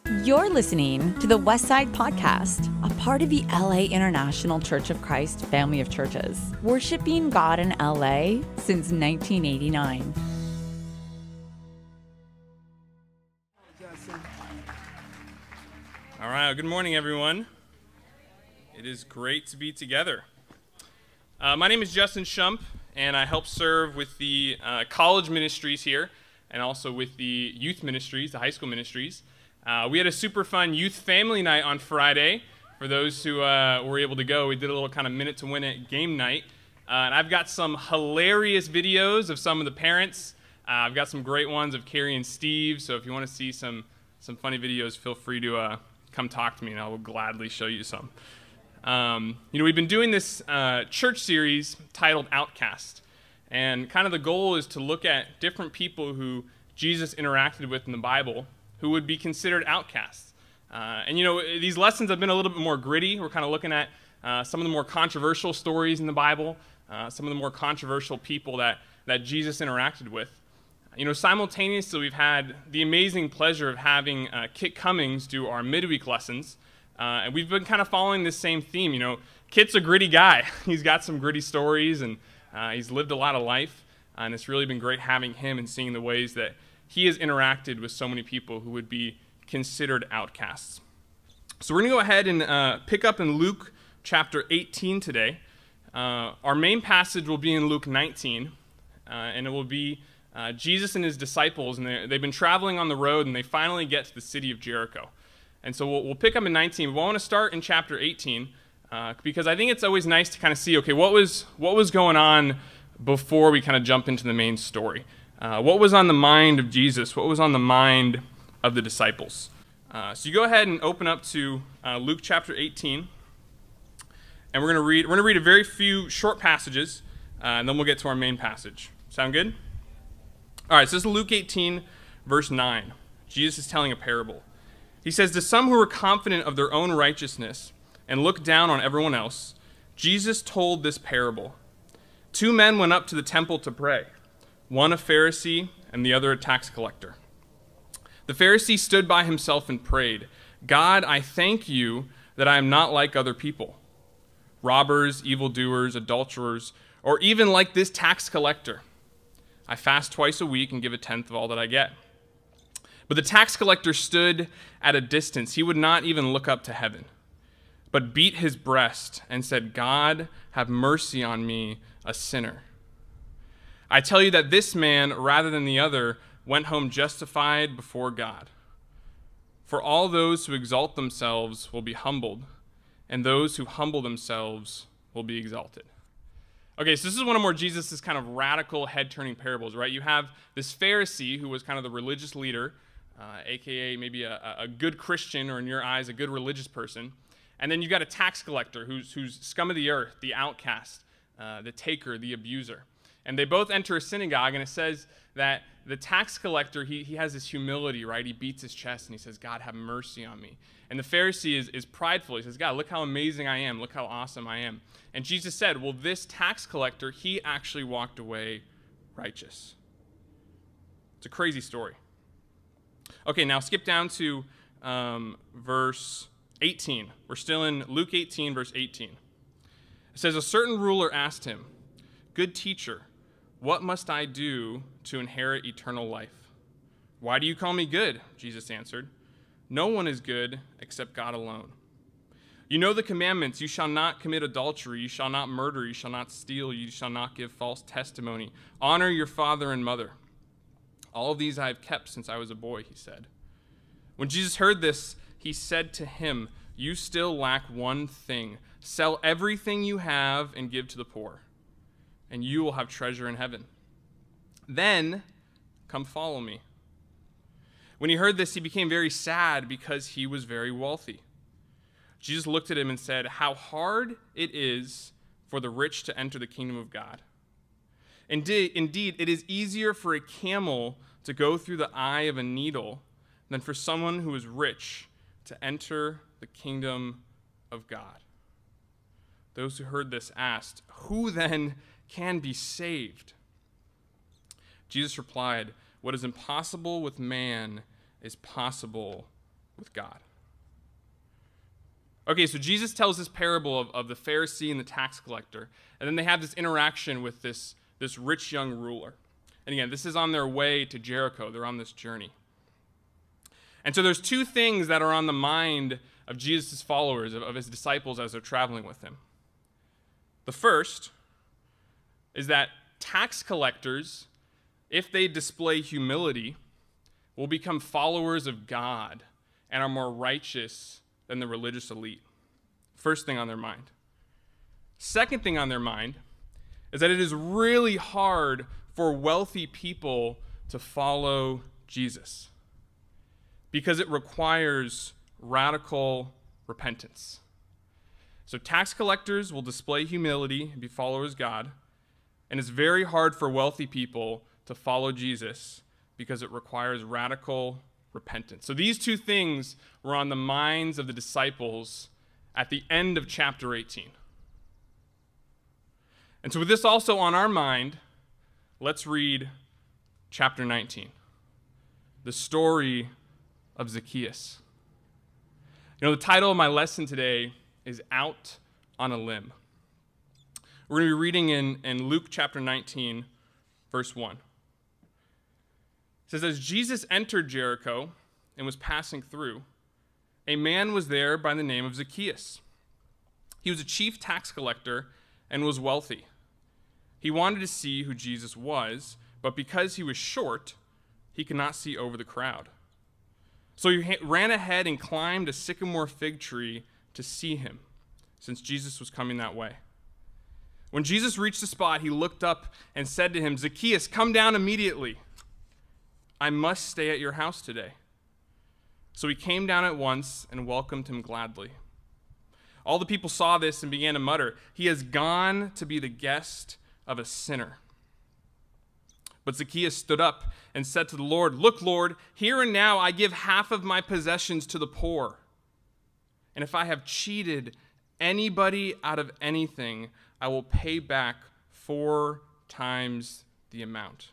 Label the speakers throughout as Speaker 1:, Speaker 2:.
Speaker 1: You're listening to the Westside Podcast, a part of the LA International Church of Christ family of churches, worshiping God in LA since 1989.
Speaker 2: All right, good morning, everyone. It is great to be together. My name is Justin Shump, and I help serve with the college ministries here and also with the youth ministries, the high school ministries. We had a super fun youth family night on Friday. For those who were able to go, we did a little kind of minute to win it game night. And I've got some hilarious videos of some of the parents. I've got some great ones of Carrie and Steve, so if you want to see some funny videos, feel free to come talk to me, and I will gladly show you some. We've been doing this church series titled Outcast, and kind of the goal is to look at different people who Jesus interacted with in the Bible who would be considered outcasts. These lessons have been a little bit more gritty. We're kind of looking at some of the more controversial stories in the Bible, some of the more controversial people that Jesus interacted with. Simultaneously, we've had the amazing pleasure of having Kit Cummings do our midweek lessons. And we've been kind of following this same theme. Kit's a gritty guy. He's got some gritty stories, and he's lived a lot of life. And it's really been great having him and seeing the ways that he has interacted with so many people who would be considered outcasts. So we're going to go ahead and pick up in Luke chapter 18 today. Our main passage will be in Luke 19, and it will be Jesus and his disciples. And they've been traveling on the road, and they finally get to the city of Jericho. And so we'll pick up in 19. But I want to start in chapter 18 because I think it's always nice to kind of see, okay, what was going on before we kind of jump into the main story? What was on the mind of Jesus? What was on the mind of the disciples? So you go ahead and open up to Luke chapter 18, and we're going to read a very few short passages, and then we'll get to our main passage. Sound good? All right, so this is Luke 18, verse 9. Jesus is telling a parable. He says, "To some who were confident of their own righteousness and looked down on everyone else, Jesus told this parable. 2 men went up to the temple to pray, one a Pharisee and the other a tax collector. The Pharisee stood by himself and prayed, 'God, I thank you that I am not like other people, robbers, evildoers, adulterers, or even like this tax collector. I fast twice a week and give a tenth of all that I get.' But the tax collector stood at a distance. He would not even look up to heaven, but beat his breast and said, 'God, have mercy on me, a sinner.' I tell you that this man, rather than the other, went home justified before God. For all those who exalt themselves will be humbled, and those who humble themselves will be exalted." Okay, so this is one of more Jesus' kind of radical head-turning parables, right? You have this Pharisee who was kind of the religious leader, a.k.a. maybe a good Christian, or in your eyes, a good religious person. And then you've got a tax collector who's scum of the earth, the outcast, the taker, the abuser. And they both enter a synagogue, and it says that the tax collector, he has this humility, right? He beats his chest, and he says, "God, have mercy on me." And the Pharisee is prideful. He says, "God, look how amazing I am. Look how awesome I am." And Jesus said, well, this tax collector, he actually walked away righteous. It's a crazy story. Okay, now skip down to verse 18. We're still in Luke 18, verse 18. It says, "A certain ruler asked him, 'Good teacher, what must I do to inherit eternal life?' 'Why do you call me good?' Jesus answered. 'No one is good except God alone. You know the commandments: you shall not commit adultery, you shall not murder, you shall not steal, you shall not give false testimony. Honor your father and mother. All of these I have kept since I was a boy,' he said. When Jesus heard this, he said to him, 'You still lack one thing. Sell everything you have and give to the poor, and you will have treasure in heaven. Then come follow me.' When he heard this, he became very sad because he was very wealthy. Jesus looked at him and said, 'How hard it is for the rich to enter the kingdom of God. Indeed, it is easier for a camel to go through the eye of a needle than for someone who is rich to enter the kingdom of God.' Those who heard this asked, 'Who then can be saved?' Jesus replied, 'What is impossible with man is possible with God. Okay, so Jesus tells this parable of the Pharisee and the tax collector, and then they have this interaction with this rich young ruler. And again, this is on their way to Jericho. They're on this journey. And so there's two things that are on the mind of Jesus' followers, of his disciples as they're traveling with him. The first is that tax collectors, if they display humility, will become followers of God and are more righteous than the religious elite. First thing on their mind. Second thing on their mind is that it is really hard for wealthy people to follow Jesus because it requires radical repentance. So tax collectors will display humility and be followers of God, and it's very hard for wealthy people to follow Jesus because it requires radical repentance. So these two things were on the minds of the disciples at the end of chapter 18. And so with this also on our mind, let's read chapter 19, the story of Zacchaeus. You know, the title of my lesson today is Out on a Limb. We're going to be reading in Luke chapter 19, verse 1. It says, as Jesus entered Jericho and was passing through, a man was there by the name of Zacchaeus. He was a chief tax collector and was wealthy. He wanted to see who Jesus was, but because he was short, he could not see over the crowd. So he ran ahead and climbed a sycamore fig tree to see him, since Jesus was coming that way. When Jesus reached the spot, he looked up and said to him, Zacchaeus, come down immediately. I must stay at your house today. So he came down at once and welcomed him gladly. All the people saw this and began to mutter, he has gone to be the guest of a sinner. But Zacchaeus stood up and said to the Lord, look, Lord, here and now I give half of my possessions to the poor. And if I have cheated anybody out of anything, I will pay back 4 times the amount.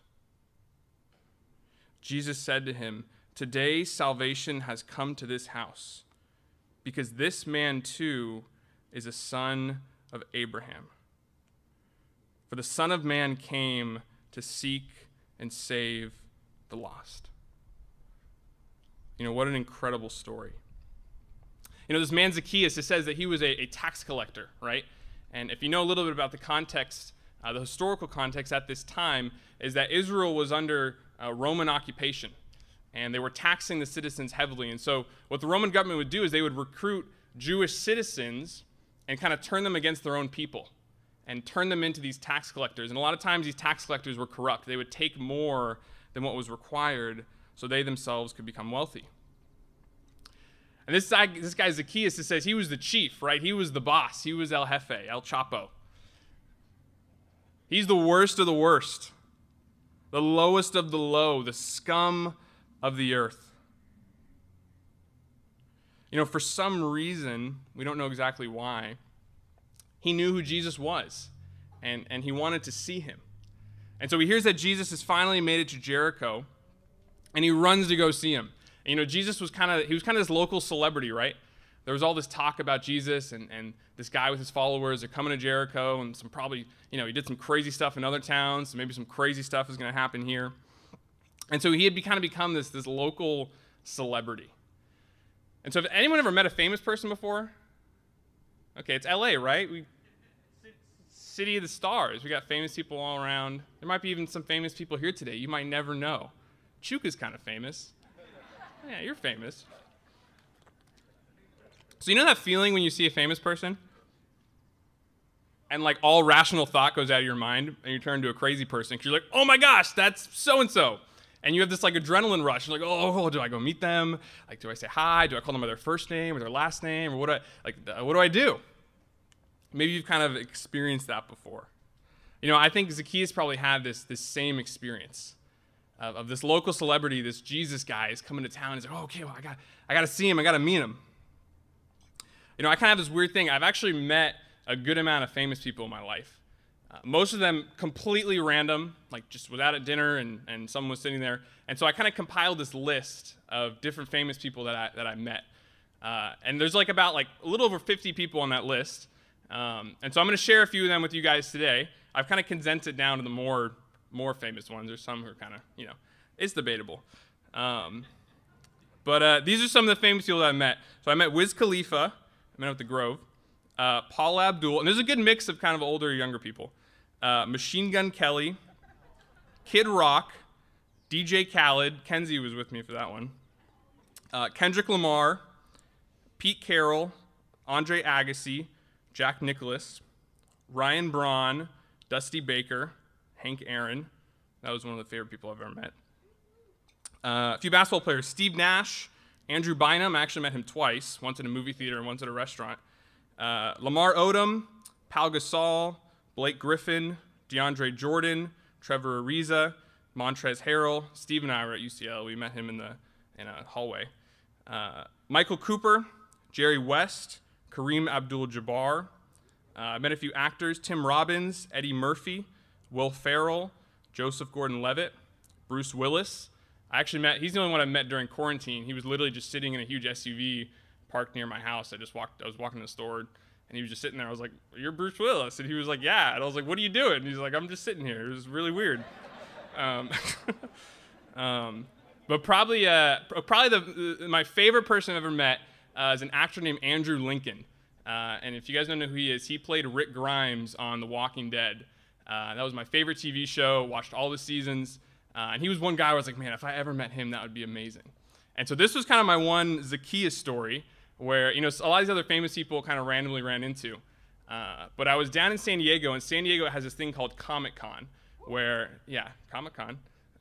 Speaker 2: Jesus said to him, today salvation has come to this house, because this man too is a son of Abraham. For the Son of Man came to seek and save the lost. You know, what an incredible story. You know, this man Zacchaeus, it says that he was a tax collector, right? And if you know a little bit about the context, the historical context at this time is that Israel was under Roman occupation, and they were taxing the citizens heavily. And so what the Roman government would do is they would recruit Jewish citizens and kind of turn them against their own people and turn them into these tax collectors. And a lot of times these tax collectors were corrupt. They would take more than what was required so they themselves could become wealthy. And this guy Zacchaeus, it says he was the chief, right? He was the boss. He was El Jefe, El Chapo. He's the worst of the worst, the lowest of the low, the scum of the earth. You know, for some reason, we don't know exactly why, he knew who Jesus was, and he wanted to see him. And so he hears that Jesus has finally made it to Jericho, and he runs to go see him. And, you know, Jesus was kind of this local celebrity, right? There was all this talk about Jesus, and this guy with his followers are coming to Jericho, and some probably, you know, he did some crazy stuff in other towns, so maybe some crazy stuff is going to happen here. And so he had kind of become this local celebrity. And so, have anyone ever met a famous person before? Okay, it's LA, right? City of the stars. We got famous people all around. There might be even some famous people here today. You might never know. Chuka's kind of famous. Yeah, you're famous. So you know that feeling when you see a famous person? And like all rational thought goes out of your mind and you turn to a crazy person because you're like, oh my gosh, that's so-and-so. And you have this like adrenaline rush. You're like, oh, do I go meet them? Like, do I say hi? Do I call them by their first name or their last name? Or what do I do? Maybe you've kind of experienced that before. You know, I think Zacchaeus probably had this same experience of this local celebrity, this Jesus guy is coming to town. He's like, oh, okay, well, I got to see him. I got to meet him. You know, I kind of have this weird thing. I've actually met a good amount of famous people in my life. Most of them completely random, like just without at dinner and someone was sitting there. And so I kind of compiled this list of different famous people that I met. And there's about a little over 50 people on that list. And so I'm going to share a few of them with you guys today. I've kind of condensed it down to the more famous ones. There's some who are kind of, it's debatable. But these are some of the famous people that I met. So I met Wiz Khalifa. I met him at the Grove. Paula Abdul. And there's a good mix of kind of older or younger people. Machine Gun Kelly. Kid Rock. DJ Khaled. Kenzie was with me for that one. Kendrick Lamar. Pete Carroll. Andre Agassi. Jack Nicklaus. Ryan Braun. Dusty Baker. Hank Aaron. That was one of the favorite people I've ever met. A few basketball players. Steve Nash. Andrew Bynum. I actually met him twice. Once in a movie theater and once at a restaurant. Lamar Odom. Pau Gasol. Blake Griffin. DeAndre Jordan. Trevor Ariza. Montrezl Harrell. Steve and I were at UCL. We met him in a hallway. Michael Cooper. Jerry West. Kareem Abdul-Jabbar. I met a few actors. Tim Robbins. Eddie Murphy. Will Ferrell. Joseph Gordon-Levitt. Bruce Willis. He's the only one I met during quarantine. He was literally just sitting in a huge SUV parked near my house. I was walking to the store, and he was just sitting there. I was like, "You're Bruce Willis?" And he was like, "Yeah." And I was like, "What are you doing?" And he's like, "I'm just sitting here." It was really weird. But probably my favorite person I've ever met is an actor named Andrew Lincoln. And if you guys don't know who he is, he played Rick Grimes on The Walking Dead. That was my favorite TV show. Watched all the seasons. And he was one guy where I was like, man, if I ever met him, that would be amazing. And so this was kind of my one Zacchaeus story where, a lot of these other famous people kind of randomly ran into. But I was down in San Diego, and San Diego has this thing called Comic-Con Comic-Con.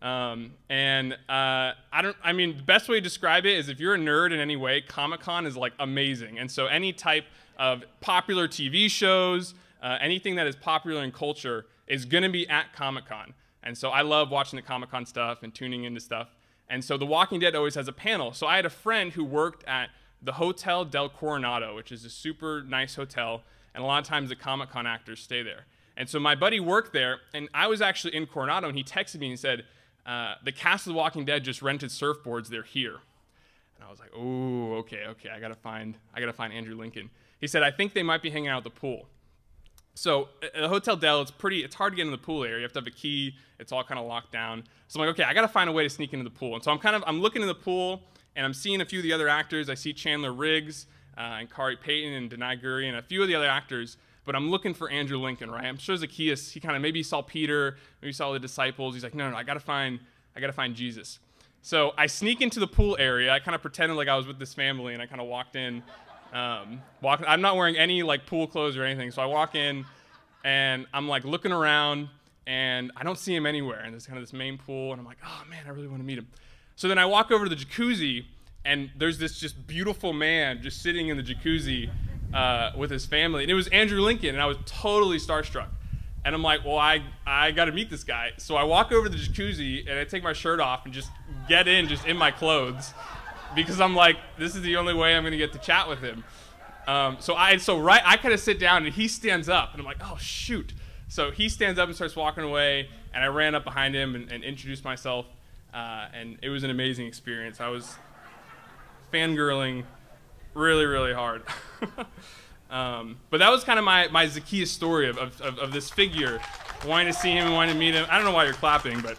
Speaker 2: The best way to describe it is if you're a nerd in any way, Comic-Con is amazing. And so any type of popular TV shows, anything that is popular in culture is going to be at Comic-Con. And so I love watching the Comic-Con stuff and tuning into stuff. And so The Walking Dead always has a panel. So I had a friend who worked at the Hotel Del Coronado, which is a super nice hotel, and a lot of times the Comic-Con actors stay there. And so my buddy worked there, and I was actually in Coronado, and he texted me and said, the cast of The Walking Dead just rented surfboards, they're here. And I was like, oh, okay, I gotta find Andrew Lincoln. He said, I think they might be hanging out at the pool. So at the Hotel Del, it's hard to get in the pool area. You have to have a key. It's all kind of locked down. So I'm like, okay, I got to find a way to sneak into the pool. And so I'm looking in the pool, and I'm seeing a few of the other actors. I see Chandler Riggs and Kari Payton and Denai Guri and a few of the other actors. But I'm looking for Andrew Lincoln, right? I'm sure Zacchaeus, he kind of maybe saw Peter, maybe saw the disciples. He's like, no, I got to find Jesus. So I sneak into the pool area. I kind of pretended like I was with this family, and I kind of walked in. I'm not wearing any pool clothes or anything, so I walk in and I'm looking around and I don't see him anywhere, and there's kind of this main pool, and I'm like, oh man, I really want to meet him. So then I walk over to the jacuzzi, and there's this just beautiful man just sitting in the jacuzzi with his family, and it was Andrew Lincoln, and I was totally starstruck. And I'm like, well, I got to meet this guy. So I walk over to the jacuzzi and I take my shirt off and just get in just in my clothes, because I'm like, this is the only way I'm going to get to chat with him. I kind of sit down, and he stands up, and I'm like, oh, shoot. So he stands up and starts walking away, and I ran up behind him and introduced myself, and it was an amazing experience. I was fangirling really, really hard. But that was kind of my Zacchaeus story of this figure, wanting to see him and wanting to meet him. I don't know why you're clapping, but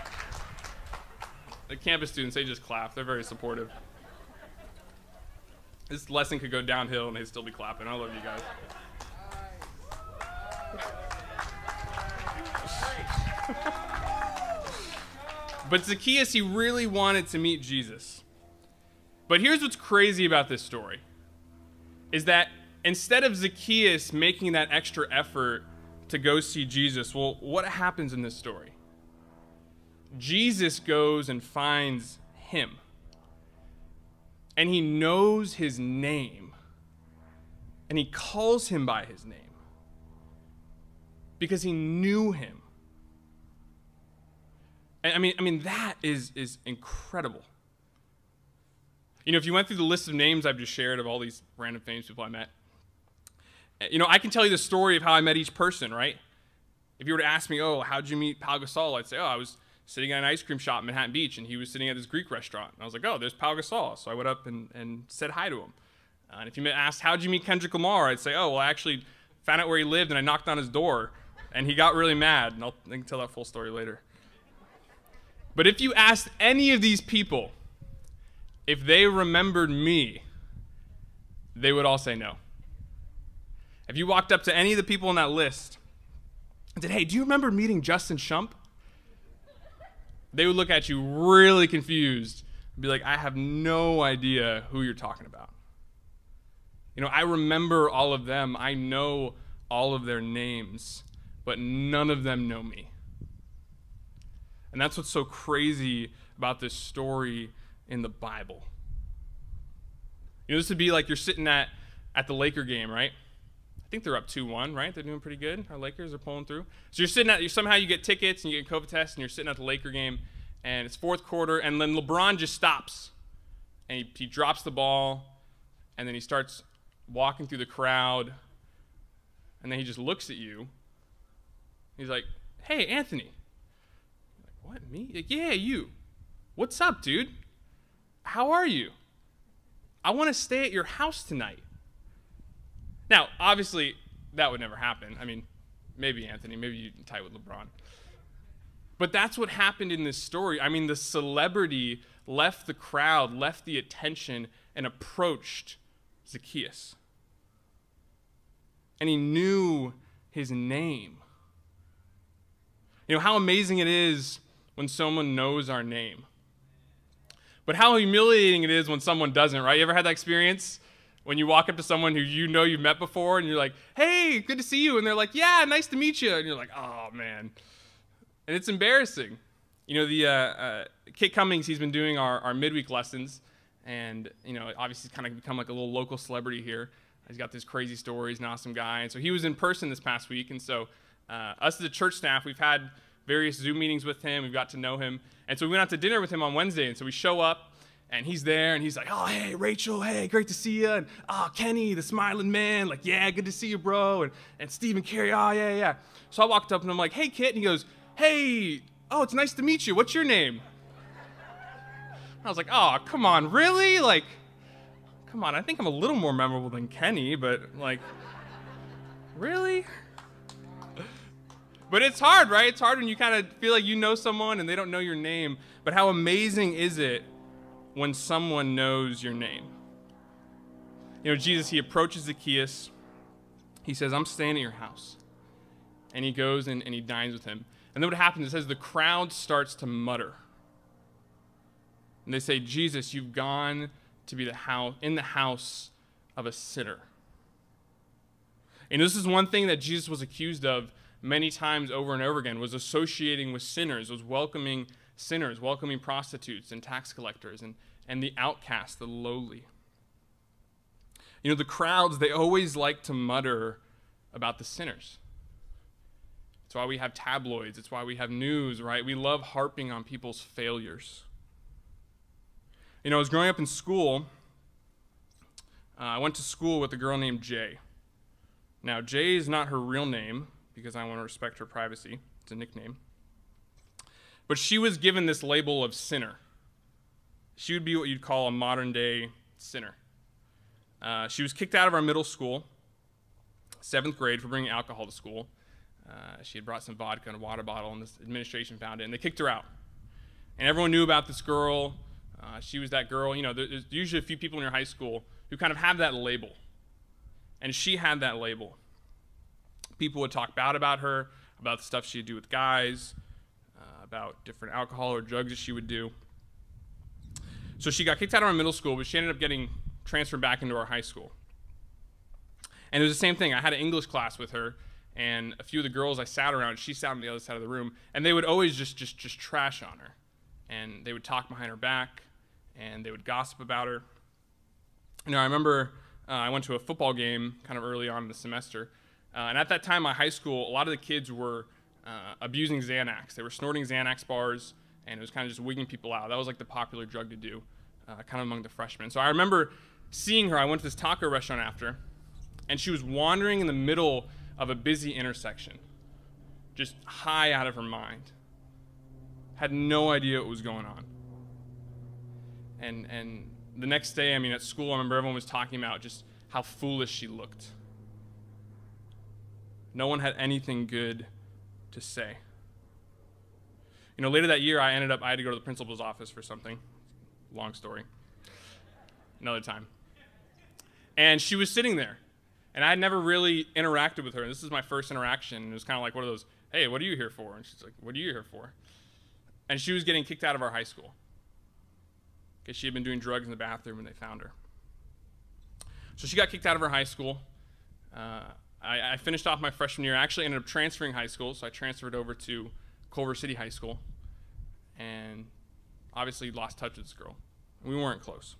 Speaker 2: the campus students, they just clap. They're very supportive. This lesson could go downhill and they'd still be clapping. I love you guys. But Zacchaeus, he really wanted to meet Jesus. But here's what's crazy about this story, is that instead of Zacchaeus making that extra effort to go see Jesus, well, what happens in this story? Jesus goes and finds him. And he knows his name. And he calls him by his name. Because he knew him. And I mean that is incredible. If you went through the list of names I've just shared of all these random famous people I met, I can tell you the story of how I met each person, right? If you were to ask me, oh, how'd you meet Pau Gasol? I'd say, oh, I was sitting at an ice cream shop in Manhattan Beach, and he was sitting at this Greek restaurant. And I was like, oh, there's Pau Gasol. So I went up and said hi to him. And if you asked, how'd you meet Kendrick Lamar? I'd say, oh, well, I actually found out where he lived, and I knocked on his door, and he got really mad. And I can tell that full story later. But if you asked any of these people if they remembered me, they would all say no. If you walked up to any of the people on that list and said, hey, do you remember meeting Justin Shump? They would look at you really confused and be like, I have no idea who you're talking about. I remember all of them. I know all of their names, but none of them know me. And that's what's so crazy about this story in the Bible. This would be like you're sitting at the Laker game, right? I think they're up 2-1, right? They're doing pretty good. Our Lakers are pulling through. So somehow you get tickets and you get COVID tests and you're sitting at the Laker game and it's fourth quarter and then LeBron just stops and he drops the ball and then he starts walking through the crowd and then he just looks at you. He's like, hey, Anthony. You're like, what, me? Like, yeah, you. What's up, dude? How are you? I want to stay at your house tonight. Now, obviously, that would never happen. I mean, maybe Anthony, maybe you tight with LeBron. But that's what happened in this story. I mean, the celebrity left the crowd, left the attention, and approached Zacchaeus. And he knew his name. How amazing it is when someone knows our name. But how humiliating it is when someone doesn't, right? You ever had that experience? When you walk up to someone who you've met before and you're like, hey, good to see you. And they're like, yeah, nice to meet you. And you're like, oh, man. And it's embarrassing. Kit Cummings, he's been doing our midweek lessons. And, obviously he's kind of become like a little local celebrity here. He's got these crazy stories, an awesome guy. And so he was in person this past week. And so us as a church staff, we've had various Zoom meetings with him. We've got to know him. And so we went out to dinner with him on Wednesday. And so we show up. And he's there, and he's like, oh, hey, Rachel, hey, great to see you. And, oh, Kenny, the smiling man, like, yeah, good to see you, bro. And Stephen Carey, oh, yeah. So I walked up, and I'm like, hey, Kit. And he goes, hey, oh, it's nice to meet you. What's your name? I was like, oh, come on, really? Like, come on, I think I'm a little more memorable than Kenny, but, like, really? But it's hard, right? It's hard when you kind of feel like you know someone, and they don't know your name. But how amazing is it when someone knows your name? Jesus, he approaches Zacchaeus. He says, I'm staying at your house. And he goes and he dines with him. And then what happens, it says the crowd starts to mutter. And they say, Jesus, you've gone to be in the house of a sinner. And this is one thing that Jesus was accused of many times over and over again, was associating with sinners, was welcoming sinners, welcoming prostitutes and tax collectors and the outcast, the lowly. The crowds, they always like to mutter about the sinners. It's why we have tabloids. It's why we have news, right? We love harping on people's failures. I was growing up in school. I went to school with a girl named Jay. Now, Jay is not her real name because I want to respect her privacy. It's a nickname. But she was given this label of sinner. She would be what you'd call a modern-day sinner. She was kicked out of our middle school, 7th grade, for bringing alcohol to school. She had brought some vodka in a water bottle, and this administration found it, and they kicked her out. And everyone knew about this girl. She was that girl. There's usually a few people in your high school who kind of have that label. And she had that label. People would talk bad about her, about the stuff she'd do with guys, about different alcohol or drugs that she would do. So she got kicked out of our middle school, but she ended up getting transferred back into our high school. And it was the same thing. I had an English class with her, and a few of the girls I sat around, she sat on the other side of the room, and they would always just trash on her. And they would talk behind her back, and they would gossip about her. I remember I went to a football game kind of early on in the semester, and at that time, my high school, a lot of the kids were abusing Xanax. They were snorting Xanax bars, and it was kind of just wigging people out. That was like the popular drug to do, kind of among the freshmen. So I remember seeing her. I went to this taco restaurant after, and she was wandering in the middle of a busy intersection. just high out of her mind. Had no idea what was going on. And the next day, at school, I remember everyone was talking about just how foolish she looked. No one had anything good to say. Later that year, I had to go to the principal's office for something. Long story. Another time. And she was sitting there. And I had never really interacted with her. This is my first interaction. And it was kind of like one of those, hey, what are you here for? And she's like, what are you here for? And she was getting kicked out of our high school because she had been doing drugs in the bathroom when they found her. So she got kicked out of her high school. I finished off my freshman year. I actually ended up transferring high school, so I transferred over to Culver City High School, and obviously lost touch with this girl. We weren't close.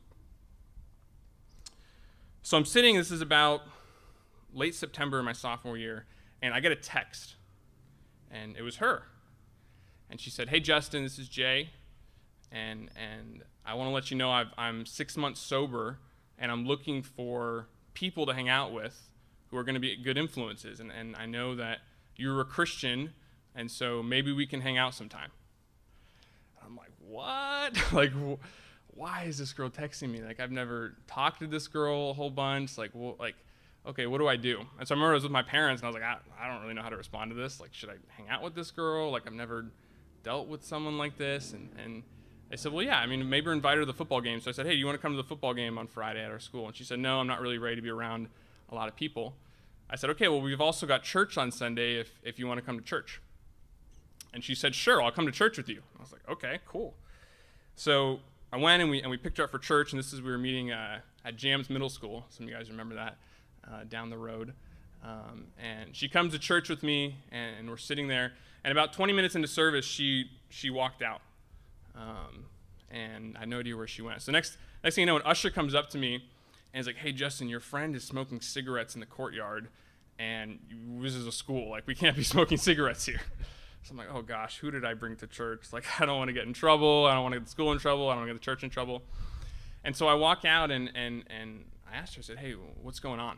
Speaker 2: So I'm sitting, this is about late September in my sophomore year, and I get a text, and it was her. And she said, hey, Justin, this is Jay, and I want to let you know I'm 6 months sober, and I'm looking for people to hang out with who are going to be good influences, and I know that you're a Christian, and so maybe we can hang out sometime. I'm like, what? Why is this girl texting me? I've never talked to this girl a whole bunch. Okay, what do I do? And so I remember I was with my parents, and I was like, I don't really know how to respond to this. Should I hang out with this girl? I've never dealt with someone like this. And they said, well, yeah, maybe invite her to the football game. So I said, hey, do you want to come to the football game on Friday at our school? And she said, no, I'm not really ready to be around a lot of people. I said, okay, well, we've also got church on Sunday if you want to come to church. And she said, sure, I'll come to church with you. I was like, okay, cool. So I went and we picked her up for church, and we were meeting at Jams Middle School. Some of you guys remember that, down the road. And she comes to church with me, and we're sitting there. And about 20 minutes into service, she walked out. And I had no idea where she went. So next thing you know, an usher comes up to me, and he's like, hey, Justin, your friend is smoking cigarettes in the courtyard, and this is a school. We can't be smoking cigarettes here. So I'm like, oh gosh, who did I bring to church? I don't want to get in trouble. I don't want to get the school in trouble. I don't want to get the church in trouble. And so I walk out, and I asked her, I said, hey, what's going on?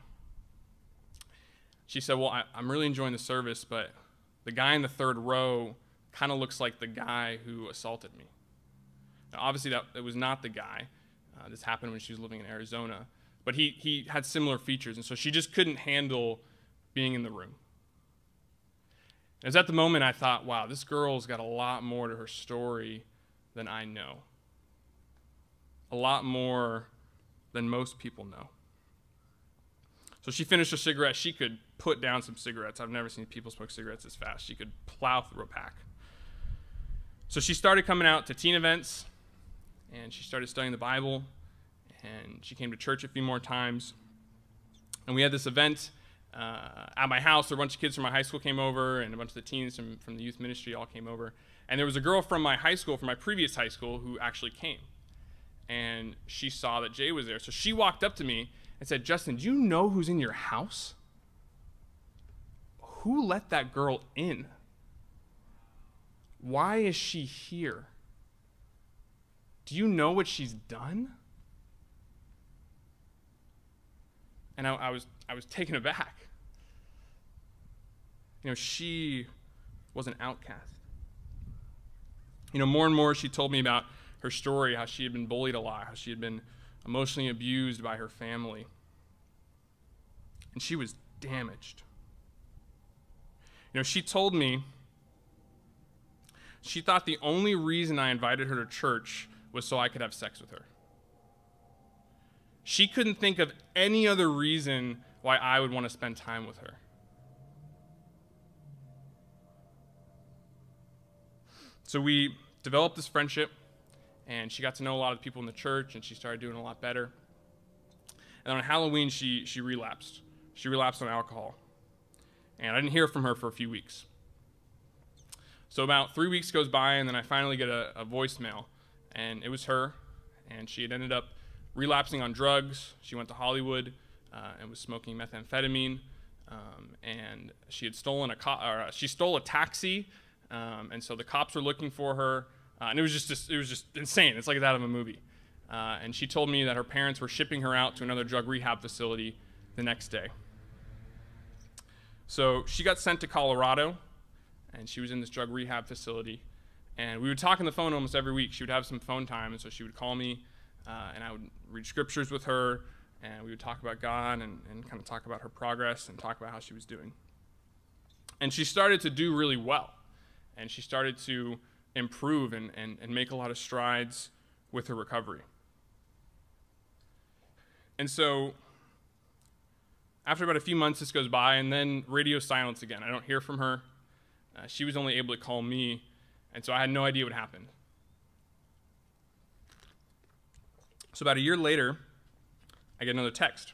Speaker 2: She said, well, I'm really enjoying the service, but the guy in the third row kind of looks like the guy who assaulted me. Now, obviously, that was not the guy. This happened when she was living in Arizona. But he had similar features, and so she just couldn't handle being in the room. It was at the moment I thought, wow, this girl's got a lot more to her story than I know. A lot more than most people know. So she finished her cigarette. She could put down some cigarettes. I've never seen people smoke cigarettes this fast. She could plow through a pack. So she started coming out to teen events, and she started studying the Bible, and she came to church a few more times. And we had this event at my house. A bunch of kids from my high school came over, and a bunch of the teens from the youth ministry all came over. And there was a girl from my high school, from my previous high school, who actually came. And she saw that Jay was there. So she walked up to me and said, Justin, do you know who's in your house? Who let that girl in? Why is she here? Do you know what she's done? And I was taken aback. She was an outcast. More and more she told me about her story, how she had been bullied a lot, how she had been emotionally abused by her family. And she was damaged. She told me she thought the only reason I invited her to church was so I could have sex with her. She couldn't think of any other reason why I would want to spend time with her. So we developed this friendship, and she got to know a lot of the people in the church, and she started doing a lot better. And on Halloween, she relapsed. She relapsed on alcohol. And I didn't hear from her for a few weeks. So about 3 weeks goes by, and then I finally get a voicemail, and it was her, and she had ended up relapsing on drugs. She went to Hollywood and was smoking methamphetamine, and she had stolen she stole a taxi, and so the cops were looking for her, and it was just insane. It's like it's out of a movie. And she told me that her parents were shipping her out to another drug rehab facility the next day. So she got sent to Colorado, and she was in this drug rehab facility. And we would talk on the phone almost every week. She would have some phone time, and so she would call me, and I would read scriptures with her, and we would talk about God and kind of talk about her progress and talk about how she was doing. And she started to do really well, and she started to improve and make a lot of strides with her recovery. And so after about a few months, this goes by, and then radio silence again. I don't hear from her. She was only able to call me, and so I had no idea what happened. So about a year later, I get another text.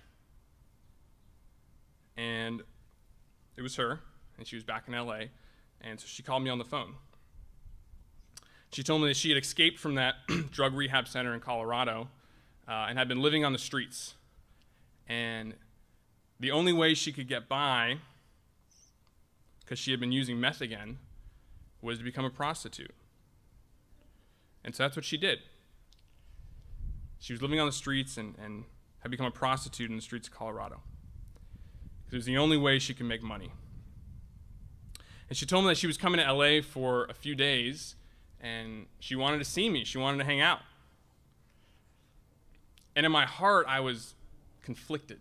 Speaker 2: And it was her, and she was back in LA, and so she called me on the phone. She told me that she had escaped from that drug rehab center in Colorado and had been living on the streets. And the only way she could get by, because she had been using meth again, was to become a prostitute. And so that's what she did. She was living on the streets and had become a prostitute in the streets of Colorado. It was the only way she could make money. And she told me that she was coming to LA for a few days, and she wanted to see me. She wanted to hang out. And in my heart, I was conflicted.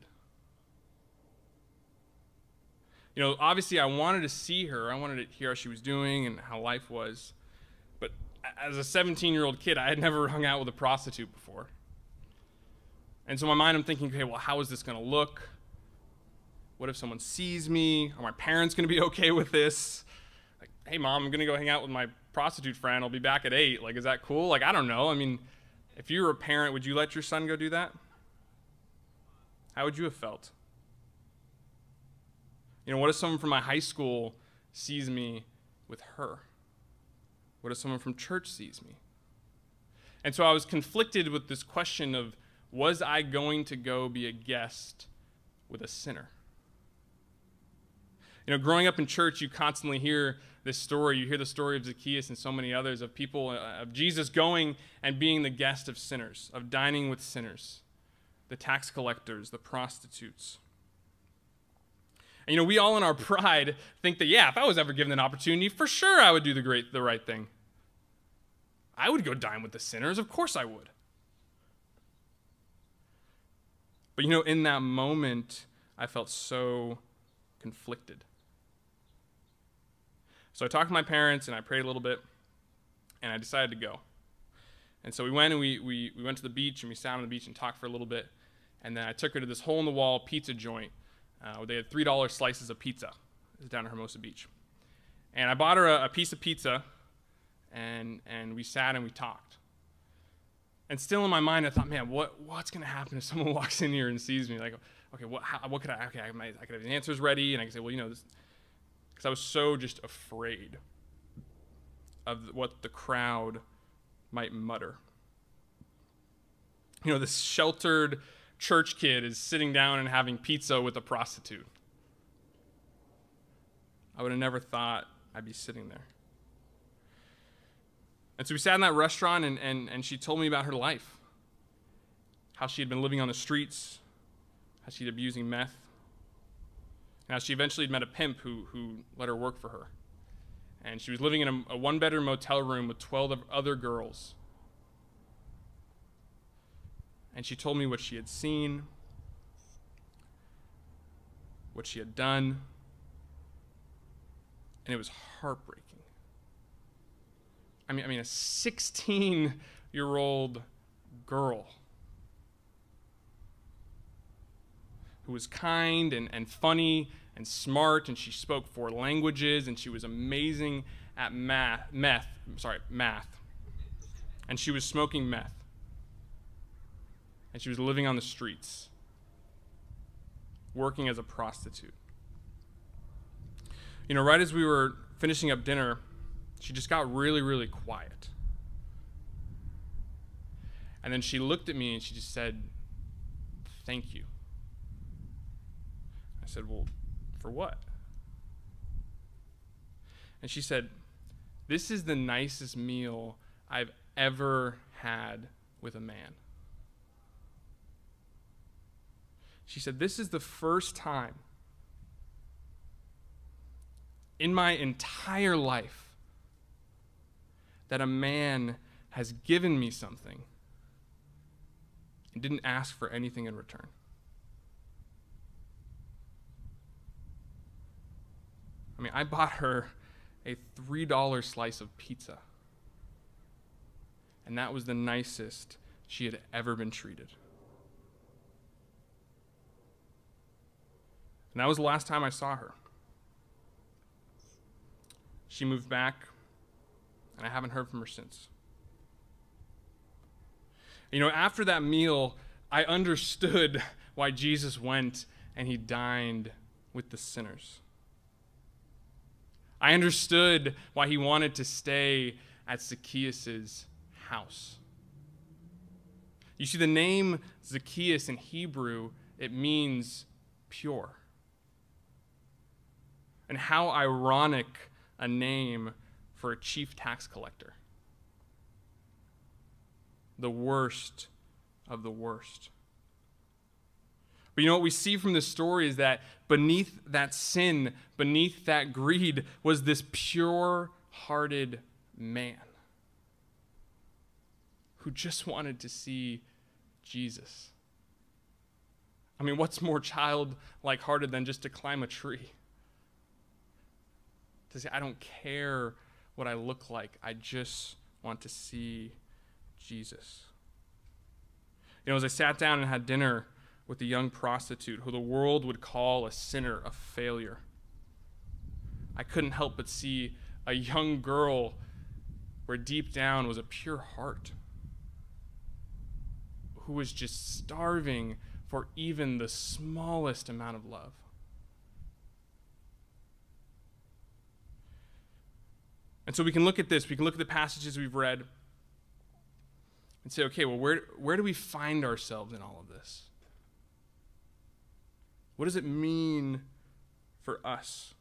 Speaker 2: You know, obviously I wanted to see her. I wanted to hear how she was doing and how life was. But as a 17-year-old kid, I had never hung out with a prostitute before. And so in my mind, I'm thinking, okay, well, how is this going to look? What if someone sees me? Are my parents going to be okay with this? Like, hey, Mom, I'm going to go hang out with my prostitute friend. I'll be back at 8. Like, is that cool? Like, I don't know. I mean, if you were a parent, would you let your son go do that? How would you have felt? You know, what if someone from my high school sees me with her? What if someone from church sees me? And so I was conflicted with this question of, was I going to go be a guest with a sinner? You know, growing up in church, you constantly hear this story. You hear the story of Zacchaeus and so many others of people, of Jesus going and being the guest of sinners, of dining with sinners, the tax collectors, the prostitutes. And, you know, we all in our pride think that, yeah, if I was ever given an opportunity, for sure I would do the right thing. I would go dine with the sinners. Of course I would. But, you know, in that moment, I felt so conflicted. So I talked to my parents, and I prayed a little bit, and I decided to go. And so we went, and we went to the beach, and we sat on the beach and talked for a little bit. And then I took her to this hole-in-the-wall pizza joint where they had $3 slices of pizza. It was down at Hermosa Beach. And I bought her a piece of pizza, and we sat and we talked. And still in my mind, I thought, man, what's going to happen if someone walks in here and sees me? Like, okay, what could I could have the answers ready, and I could say, well, you know, this, because I was so just afraid of what the crowd might mutter. You know, this sheltered church kid is sitting down and having pizza with a prostitute. I would have never thought I'd be sitting there. And so we sat in that restaurant, and she told me about her life, how she had been living on the streets, how she'd been abusing meth, and how she eventually had met a pimp who let her work for her. And she was living in a one-bedroom motel room with 12 other girls. And she told me what she had seen, what she had done, and it was heartbreaking. I mean, a 16-year-old girl who was kind and funny and smart, and she spoke 4 languages, and she was amazing at math. And she was smoking meth. And she was living on the streets, working as a prostitute. You know, right as we were finishing up dinner, she just got really, really quiet. And then she looked at me and she just said, "Thank you." I said, "Well, for what?" And she said, "This is the nicest meal I've ever had with a man." She said, "This is the first time in my entire life that a man has given me something and didn't ask for anything in return. I mean, I bought her a $3 slice of pizza, and that was the nicest she had ever been treated. And that was the last time I saw her. She moved back, and I haven't heard from her since. After that meal, I understood why Jesus went and he dined with the sinners. I understood why he wanted to stay at Zacchaeus' house. You see, the name Zacchaeus in Hebrew, it means pure. And how ironic a name for a chief tax collector. The worst of the worst. But what we see from this story is that beneath that sin, beneath that greed, was this pure-hearted man who just wanted to see Jesus. I mean, what's more childlike hearted than just to climb a tree? To say, I don't care what I look like, I just want to see Jesus. As I sat down and had dinner with a young prostitute who the world would call a sinner, a failure, I couldn't help but see a young girl where deep down was a pure heart, who was just starving for even the smallest amount of love. And so we can look at this, we can look at the passages we've read and say, okay, well, where do we find ourselves in all of this? What does it mean for us?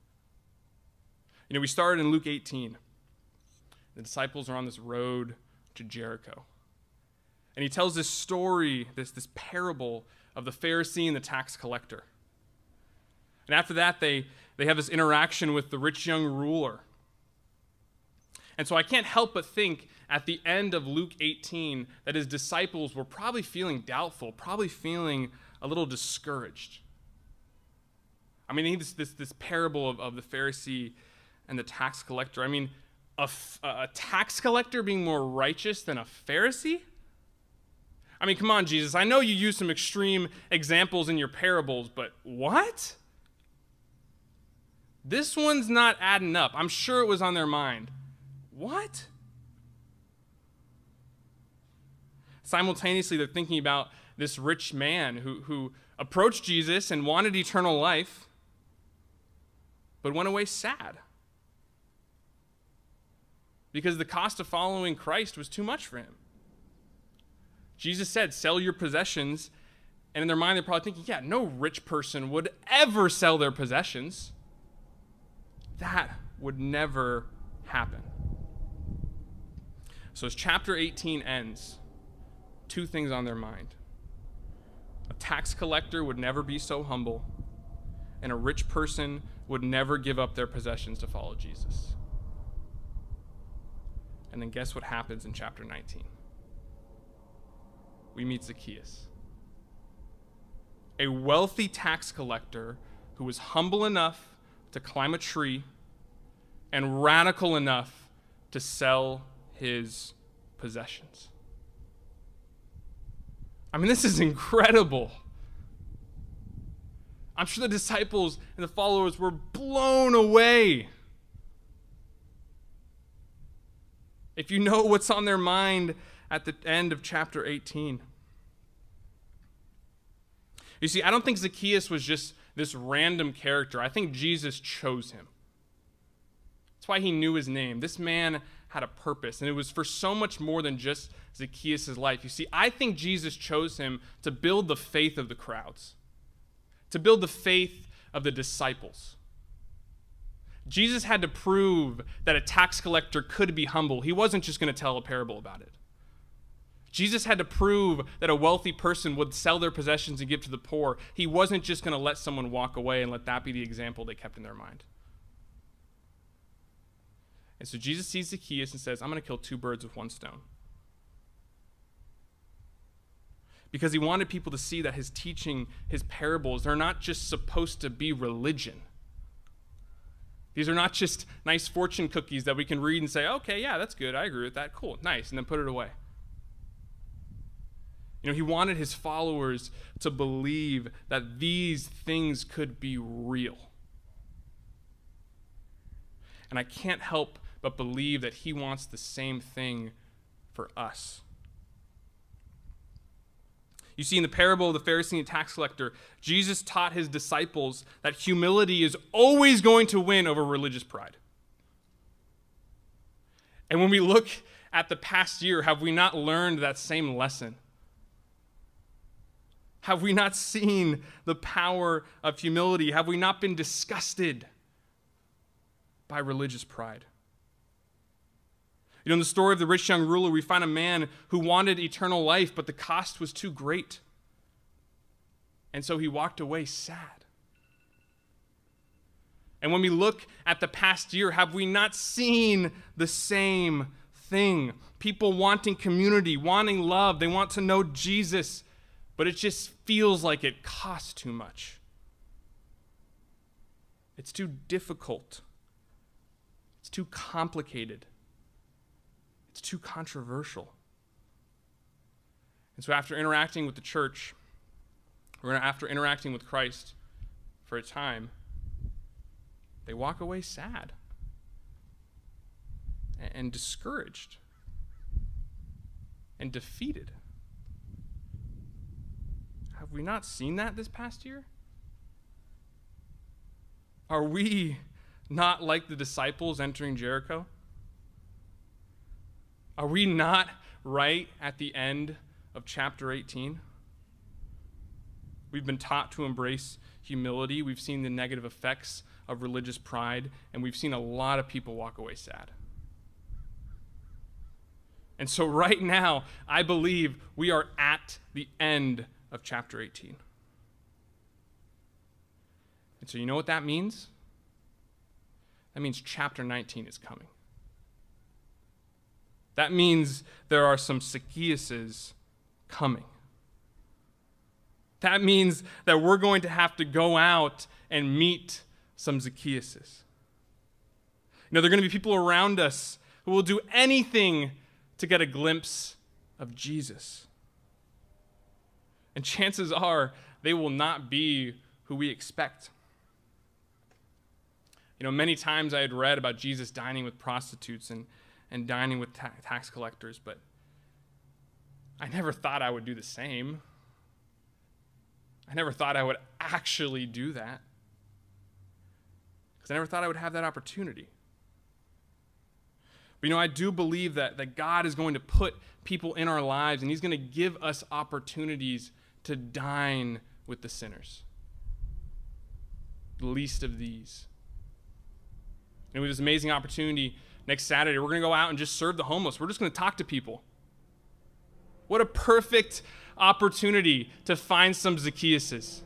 Speaker 2: We started in Luke 18. The disciples are on this road to Jericho. And he tells this story, this parable of the Pharisee and the tax collector. And after that, they have this interaction with the rich young ruler. And so I can't help but think at the end of Luke 18 that his disciples were probably feeling doubtful, probably feeling a little discouraged. I mean, this parable of the Pharisee and the tax collector. I mean, a tax collector being more righteous than a Pharisee? I mean, come on, Jesus. I know you use some extreme examples in your parables, but what? This one's not adding up. I'm sure it was on their mind. What? Simultaneously, they're thinking about this rich man who approached Jesus and wanted eternal life, but went away sad because the cost of following Christ was too much for him. Jesus said, sell your possessions, and in their mind they're probably thinking, yeah, no rich person would ever sell their possessions. That would never happen. So as chapter 18 ends, two things on their mind. A tax collector would never be so humble, and a rich person would never give up their possessions to follow Jesus. And then guess what happens in chapter 19? We meet Zacchaeus, a wealthy tax collector who was humble enough to climb a tree and radical enough to sell his possessions. I mean, this is incredible. I'm sure the disciples and the followers were blown away. If you know what's on their mind at the end of chapter 18. You see, I don't think Zacchaeus was just this random character. I think Jesus chose him. That's why he knew his name. This man had a purpose, and it was for so much more than just Zacchaeus' life. You see, I think Jesus chose him to build the faith of the crowds, to build the faith of the disciples. Jesus had to prove that a tax collector could be humble. He wasn't just going to tell a parable about it. Jesus had to prove that a wealthy person would sell their possessions and give to the poor. He wasn't just going to let someone walk away and let that be the example they kept in their mind. And so Jesus sees Zacchaeus and says, I'm going to kill two birds with one stone. Because he wanted people to see that his teaching, his parables, they're not just supposed to be religion. These are not just nice fortune cookies that we can read and say, okay, yeah, that's good. I agree with that. Cool, nice, and then put it away. He wanted his followers to believe that these things could be real. And I can't help but believe that he wants the same thing for us. You see, in the parable of the Pharisee and tax collector, Jesus taught his disciples that humility is always going to win over religious pride. And when we look at the past year, have we not learned that same lesson? Have we not seen the power of humility? Have we not been disgusted by religious pride? In the story of the rich young ruler, we find a man who wanted eternal life, but the cost was too great. And so he walked away sad. And when we look at the past year, have we not seen the same thing? People wanting community, wanting love, they want to know Jesus, but it just feels like it costs too much. It's too difficult. It's too complicated. It's too controversial. And so after interacting with the church, or after interacting with Christ for a time, they walk away sad and discouraged and defeated. Have we not seen that this past year? Are we not like the disciples entering Jericho? Are we not right at the end of chapter 18? We've been taught to embrace humility. We've seen the negative effects of religious pride, and we've seen a lot of people walk away sad. And so right now, I believe we are at the end of chapter 18. And so you know what that means? That means chapter 19 is coming. That means there are some Zacchaeuses coming. That means that we're going to have to go out and meet some Zacchaeuses. There are going to be people around us who will do anything to get a glimpse of Jesus. And chances are they will not be who we expect. Many times I had read about Jesus dining with prostitutes and dining with tax collectors, but I never thought I would do the same. I never thought I would actually do that, because I never thought I would have that opportunity. But I do believe that God is going to put people in our lives, and he's going to give us opportunities to dine with the sinners, the least of these. And we have this amazing opportunity next Saturday. We're going to go out and just serve the homeless. We're just going to talk to people. What a perfect opportunity to find some Zacchaeuses,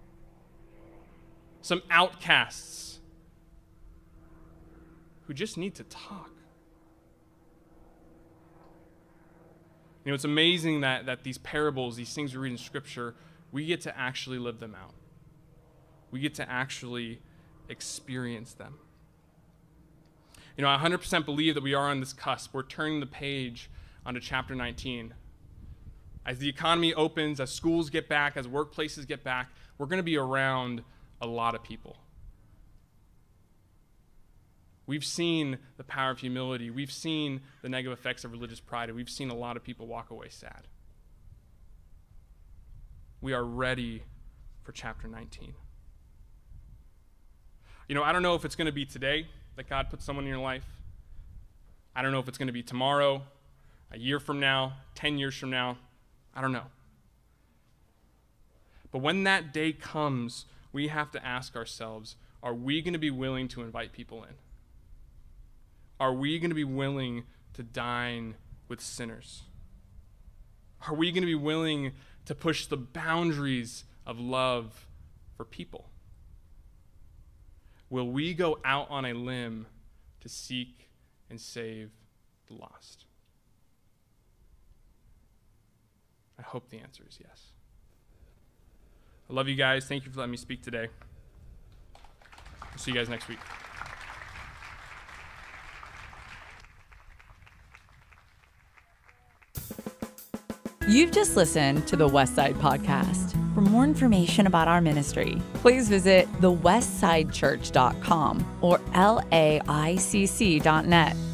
Speaker 2: some outcasts who just need to talk. It's amazing that these parables, these things we read in Scripture, we get to actually live them out. We get to actually experience them. I 100% believe that we are on this cusp. We're turning the page onto chapter 19. As the economy opens, as schools get back, as workplaces get back, we're going to be around a lot of people. We've seen the power of humility. We've seen the negative effects of religious pride, and we've seen a lot of people walk away sad. We are ready for chapter 19. I don't know if it's going to be today that God puts someone in your life. I don't know if it's going to be tomorrow, a year from now, 10 years from now. I don't know. But when that day comes, we have to ask ourselves, are we going to be willing to invite people in? Are we going to be willing to dine with sinners? Are we going to be willing to push the boundaries of love for people? Will we go out on a limb to seek and save the lost? I hope the answer is yes. I love you guys. Thank you for letting me speak today. I'll see you guys next week.
Speaker 1: You've just listened to the Westside Podcast. For more information about our ministry, please visit thewestsidechurch.com or laicc.net.